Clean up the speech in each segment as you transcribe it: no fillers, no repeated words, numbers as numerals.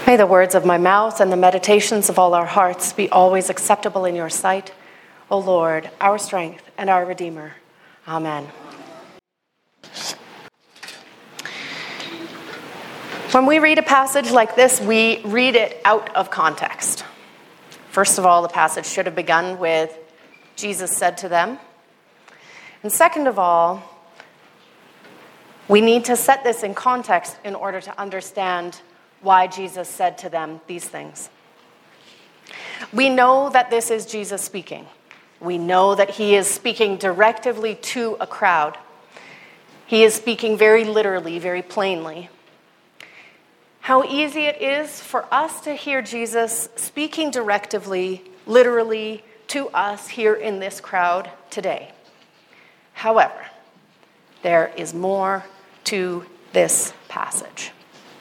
May the words of my mouth and the meditations of all our hearts be always acceptable in your sight, O Lord, our strength and our Redeemer. Amen. When we read a passage like this, we read it out of context. First of all, the passage should have begun with, Jesus said to them. And second of all, we need to set this in context in order to understand why Jesus said to them these things. We know that this is Jesus speaking. We know that he is speaking directly to a crowd. He is speaking very literally, very plainly. How easy it is for us to hear Jesus speaking directly, literally to us here in this crowd today. However, there is more to this passage.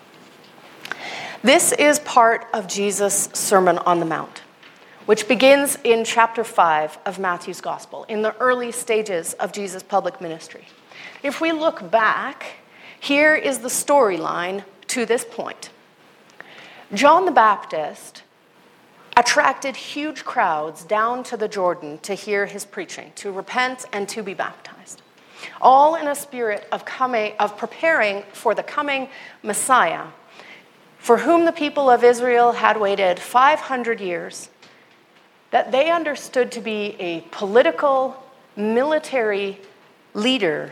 This is part of Jesus' Sermon on the Mount, which begins in chapter 5 of Matthew's Gospel, in the early stages of Jesus' public ministry. If we look back, here is the storyline to this point. John the Baptist attracted huge crowds down to the Jordan to hear his preaching, to repent and to be baptized, all in a spirit of preparing for the coming Messiah, for whom the people of Israel had waited 500 years, that they understood to be a political, military leader,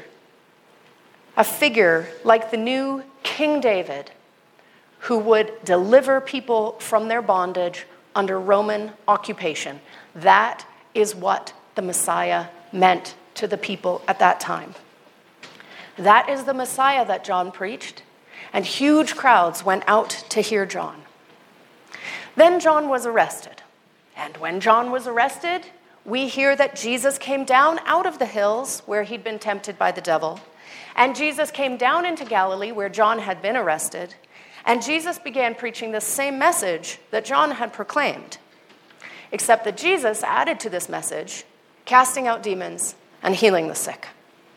a figure like the new King David, who would deliver people from their bondage under Roman occupation. That is what the Messiah meant to the people at that time. That is the Messiah that John preached, and huge crowds went out to hear John. Then John was arrested. And when John was arrested, we hear that Jesus came down out of the hills where he'd been tempted by the devil. And Jesus came down into Galilee where John had been arrested. And Jesus began preaching the same message that John had proclaimed. Except that Jesus added to this message, casting out demons and healing the sick.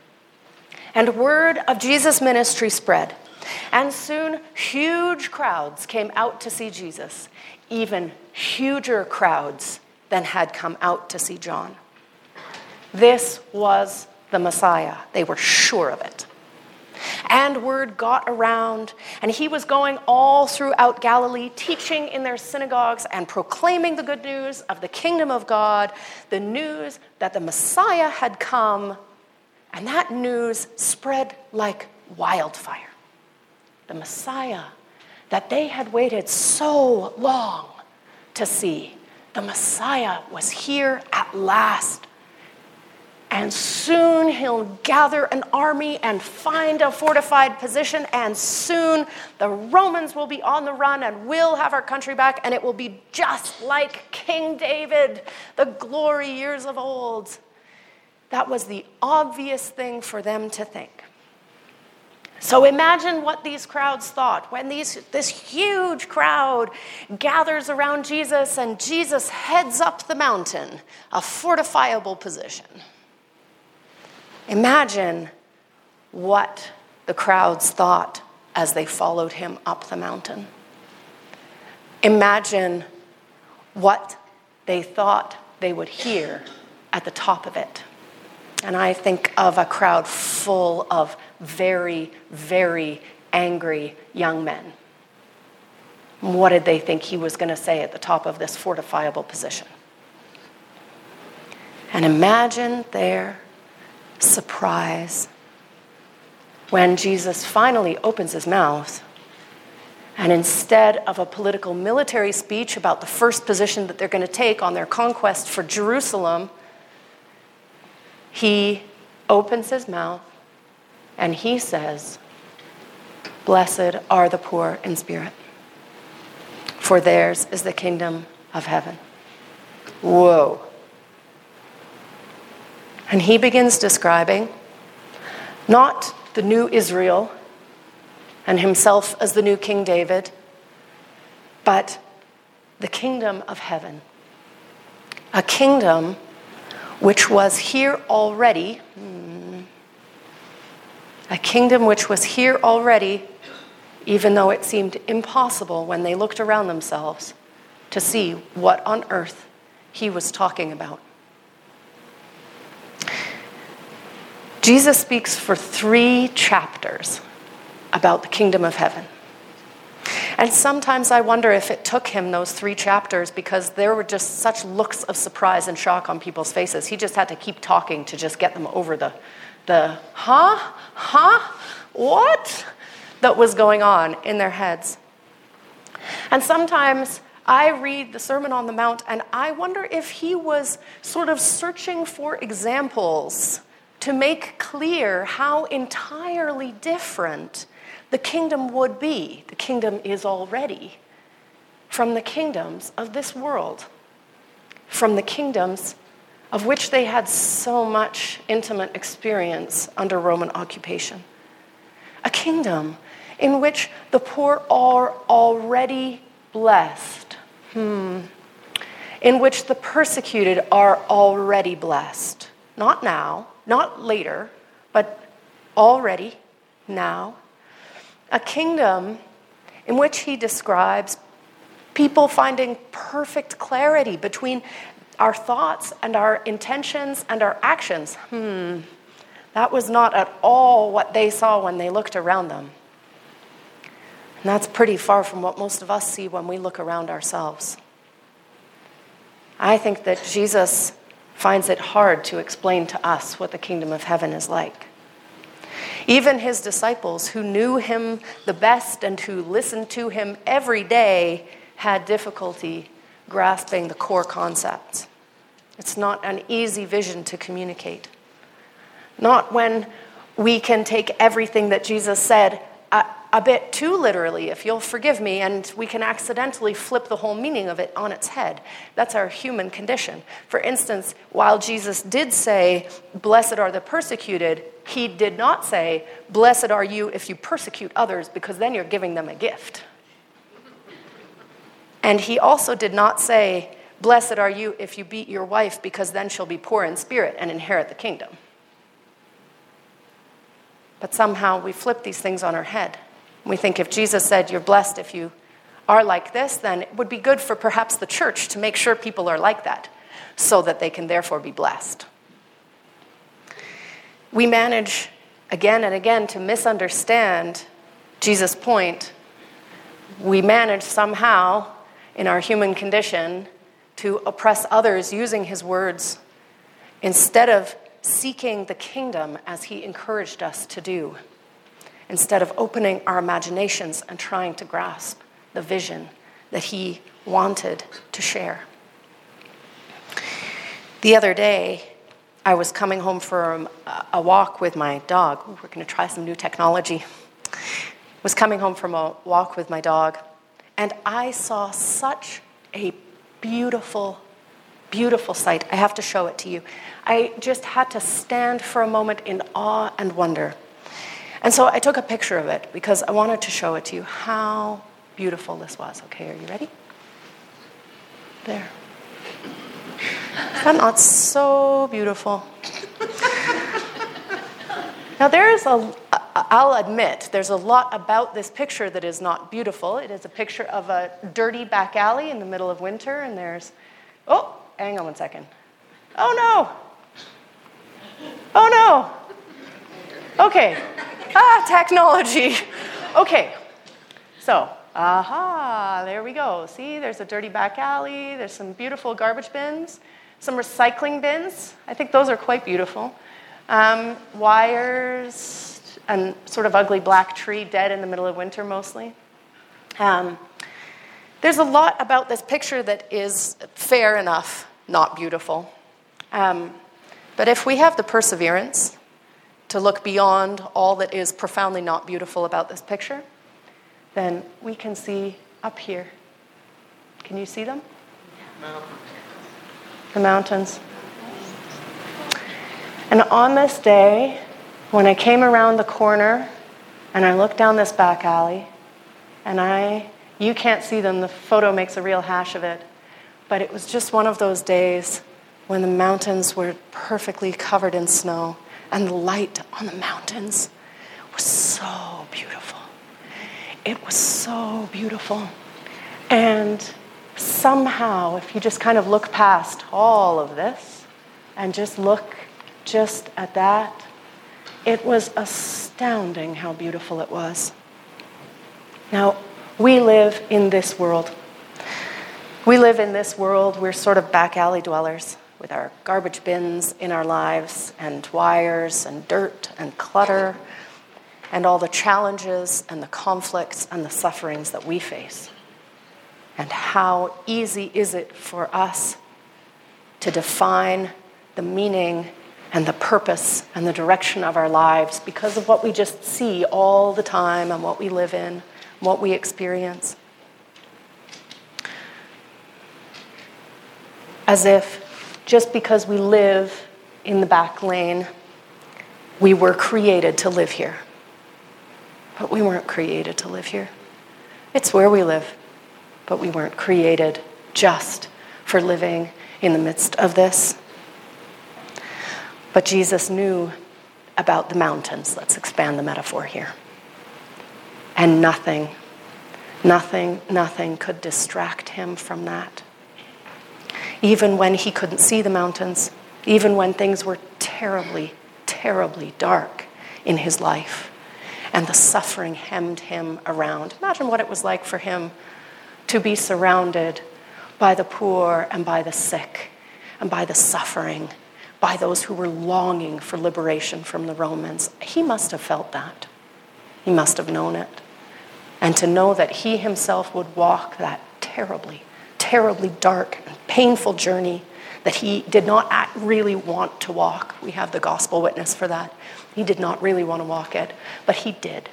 And word of Jesus' ministry spread. And soon, huge crowds came out to see Jesus, even huger crowds than had come out to see John. This was the Messiah. They were sure of it. And word got around, and he was going all throughout Galilee, teaching in their synagogues and proclaiming the good news of the kingdom of God, the news that the Messiah had come, and that news spread like wildfire. The Messiah that they had waited so long to see. The Messiah was here at last. And soon he'll gather an army and find a fortified position. And soon the Romans will be on the run and we'll have our country back. And it will be just like King David, the glory years of old. That was the obvious thing for them to think. So imagine what these crowds thought when this huge crowd gathers around Jesus and Jesus heads up the mountain, a fortifiable position. Imagine what the crowds thought as they followed him up the mountain. Imagine what they thought they would hear at the top of it. And I think of a crowd full of very, very angry young men. What did they think he was going to say at the top of this fortifiable position? And imagine their surprise when Jesus finally opens his mouth, and instead of a political military speech about the first position that they're going to take on their conquest for Jerusalem, he opens his mouth and he says, "Blessed are the poor in spirit, for theirs is the kingdom of heaven." Whoa. And he begins describing not the new Israel and himself as the new King David, but the kingdom of heaven. A kingdom which was here already, even though it seemed impossible when they looked around themselves to see what on earth he was talking about. Jesus speaks for 3 chapters about the kingdom of heaven. And sometimes I wonder if it took him those 3 chapters because there were just such looks of surprise and shock on people's faces. He just had to keep talking to just get them over the what? That was going on in their heads. And sometimes I read the Sermon on the Mount and I wonder if he was sort of searching for examples to make clear how entirely different the kingdom would be. The kingdom is already from the kingdoms of this world, from the kingdoms of which they had so much intimate experience under Roman occupation. A kingdom in which the poor are already blessed, in which the persecuted are already blessed. Not now, not later, but already now. A kingdom in which he describes people finding perfect clarity between our thoughts and our intentions and our actions. That was not at all what they saw when they looked around them. And that's pretty far from what most of us see when we look around ourselves. I think that Jesus finds it hard to explain to us what the kingdom of heaven is like. Even his disciples, who knew him the best and who listened to him every day, had difficulty grasping the core concepts. It's not an easy vision to communicate. Not when we can take everything that Jesus said a bit too literally, if you'll forgive me, and we can accidentally flip the whole meaning of it on its head. That's our human condition. For instance, while Jesus did say, "Blessed are the persecuted," he did not say, "Blessed are you if you persecute others, because then you're giving them a gift." And he also did not say, "Blessed are you if you beat your wife, because then she'll be poor in spirit and inherit the kingdom." But somehow we flip these things on our head. We think if Jesus said, "You're blessed if you are like this," then it would be good for perhaps the church to make sure people are like that, so that they can therefore be blessed. We manage again and again to misunderstand Jesus' point. We manage somehow in our human condition to oppress others using his words instead of seeking the kingdom as he encouraged us to do, instead of opening our imaginations and trying to grasp the vision that he wanted to share. The other day, I was coming home from a walk with my dog. Ooh, we're going to try some new technology. Was coming home from a walk with my dog, and I saw such a beautiful, beautiful sight. I have to show it to you. I just had to stand for a moment in awe and wonder. And so I took a picture of it because I wanted to show it to you how beautiful this was. Okay, are you ready? There. Is that not so beautiful? Now I'll admit, there's a lot about this picture that is not beautiful. It is a picture of a dirty back alley in the middle of winter, and there's, oh, hang on one second. Oh no! Oh no! Okay. Technology. Okay. So, there we go. See, there's a dirty back alley. There's some beautiful garbage bins, some recycling bins. I think those are quite beautiful. Wires, and sort of ugly black tree dead in the middle of winter mostly. There's a lot about this picture that is fair enough, not beautiful. But if we have the perseverance to look beyond all that is profoundly not beautiful about this picture, then we can see up here. Can you see them? The mountains. And on this day, when I came around the corner and I looked down this back alley, and you can't see them, the photo makes a real hash of it, but it was just one of those days when the mountains were perfectly covered in snow, and the light on the mountains was so beautiful. it was so beautiful. And somehow, if you just kind of look past all of this and just look just at that, it was astounding how beautiful it was. Now, we live in this world. We live in this world, we're sort of back alley dwellers with our garbage bins in our lives and wires and dirt and clutter and all the challenges and the conflicts and the sufferings that we face. And how easy is it for us to define the meaning and the purpose and the direction of our lives because of what we just see all the time and what we live in, what we experience. As if just because we live in the back lane, we were created to live here. But we weren't created to live here. It's where we live, but we weren't created just for living in the midst of this. But Jesus knew about the mountains. Let's expand the metaphor here. And nothing could distract him from that. Even when he couldn't see the mountains, even when things were terribly, terribly dark in his life, and the suffering hemmed him around. Imagine what it was like for him to be surrounded by the poor and by the sick and by the suffering, by those who were longing for liberation from the Romans. He must have felt that. He must have known it. And to know that he himself would walk that terribly, terribly dark and painful journey that he did not really want to walk. We have the gospel witness for that. He did not really want to walk it, but he did.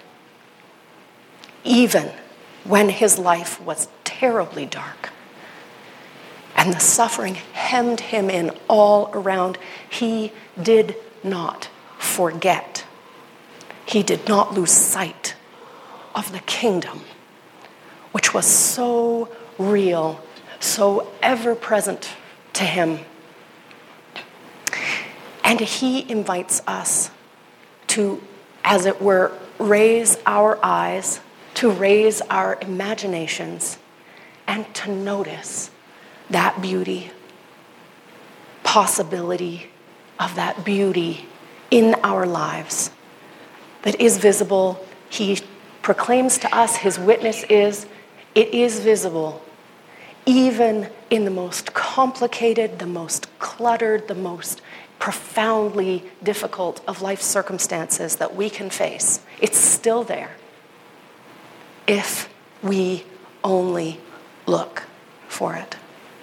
Even when his life was terribly dark and the suffering hemmed him in all around, he did not forget. He did not lose sight of the kingdom, which was so real, so ever-present to him. And he invites us to, as it were, raise our eyes, to raise our imaginations, and to notice that beauty, possibility of that beauty in our lives that is visible. He proclaims to us, his witness is, it is visible, even in the most complicated, the most cluttered, the most profoundly difficult of life circumstances that we can face. It's still there if we only look for it.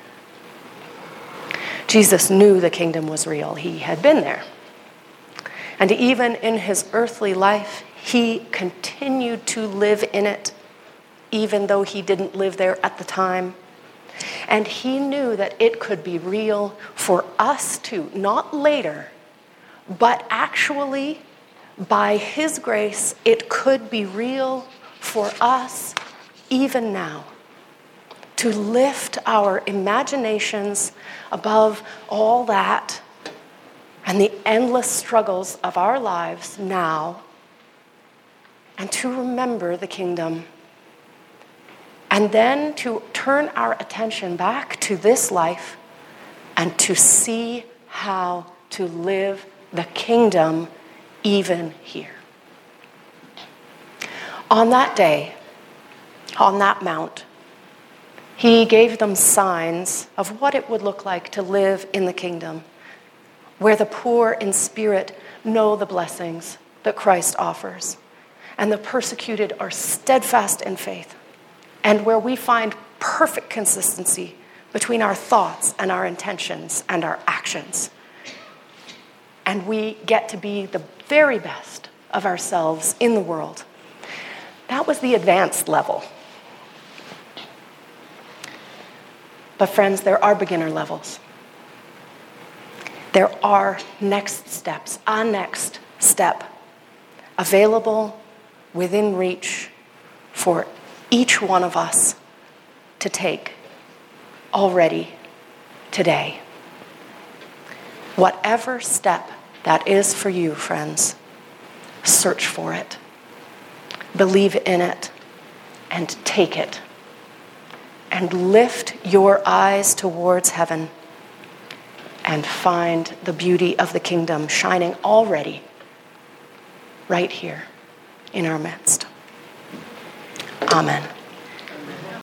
Jesus knew the kingdom was real. He had been there. And even in his earthly life, he continued to live in it, even though he didn't live there at the time. And he knew that it could be real for us too, not later, but actually, by his grace, it could be real for us even now. To lift our imaginations above all that and the endless struggles of our lives now, and to remember the kingdom. And then to turn our attention back to this life and to see how to live the kingdom even here. On that day, on that mount, he gave them signs of what it would look like to live in the kingdom, where the poor in spirit know the blessings that Christ offers, and the persecuted are steadfast in faith, and where we find perfect consistency between our thoughts and our intentions and our actions. And we get to be the very best of ourselves in the world. That was the advanced level. But friends, there are beginner levels. There are next steps, a next step available within reach for each one of us to take already today. Whatever step that is for you, friends, search for it. Believe in it. and take it and lift your eyes towards heaven and find the beauty of the kingdom shining already right here in our midst. Amen.